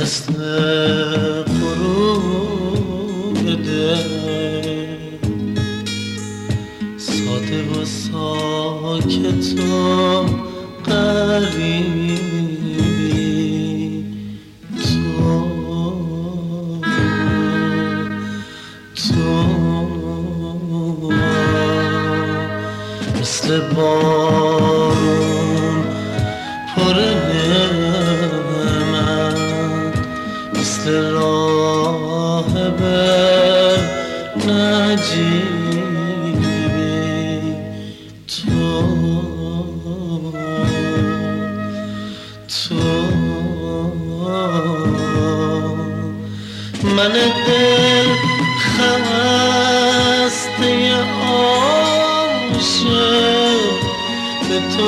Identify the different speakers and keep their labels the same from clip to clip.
Speaker 1: مثل غروب دل ساده و ساکت و قریبی تو مثل بارون پر نعمت مثل راهب نجیبی تو من دل خسته عاشق به تو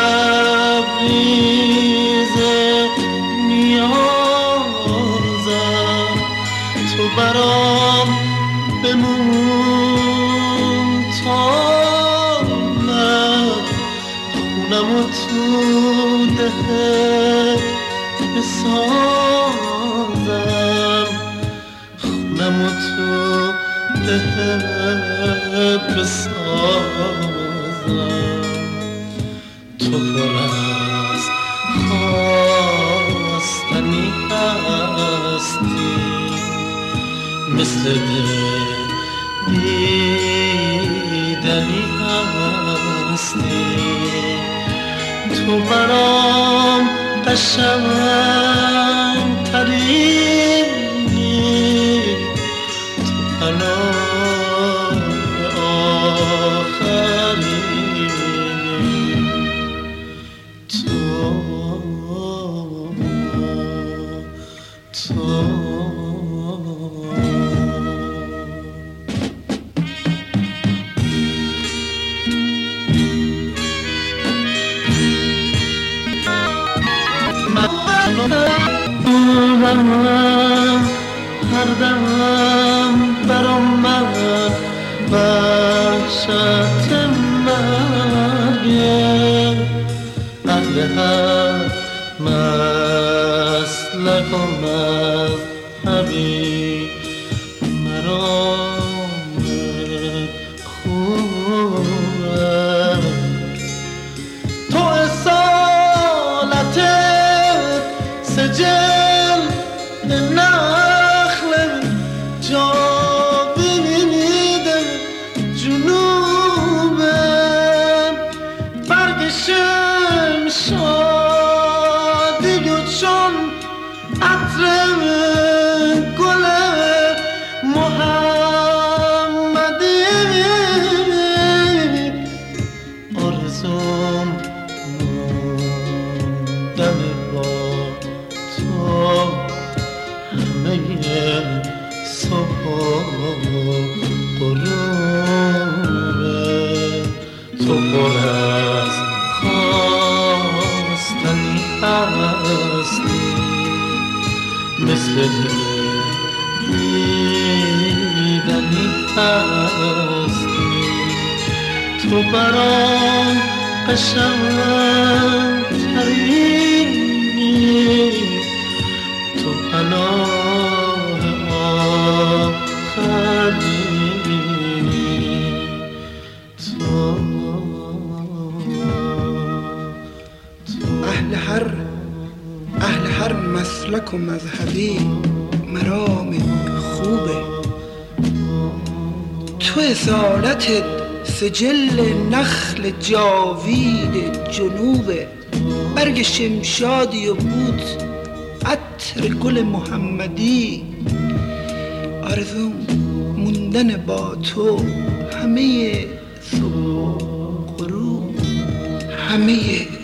Speaker 1: لبریز نیازم تو برام بمون تا من خونم و تو دهت بسازم خونم و تو دهت بسازم تو پر از خواستنی هستی مثل دیدنی هستی تو برام قشنگ ترینی تو پناه آخرینی هر دم برام من وحشت مرگه اهل هر مسلک و مذهبی مرام خوبه تو اصالت سجل نخل جاویده جنوبه برگ شمشادی و چون عطر گل محمدی آرزوم موندن با تو همه صبح و غروبه تو پر از خواستنی هستی مثل دیدنی هستی تو برام قشنگ ترینی تو پناه آخرینی تو
Speaker 2: اهل هر مسلک و مذهبی مرام خوبه تو اصالتت سجل نخل جاوید جنوبه برگ شمشادی و بود عطر گل محمدی آرزوم موندن با تو همه صبح و غروب همه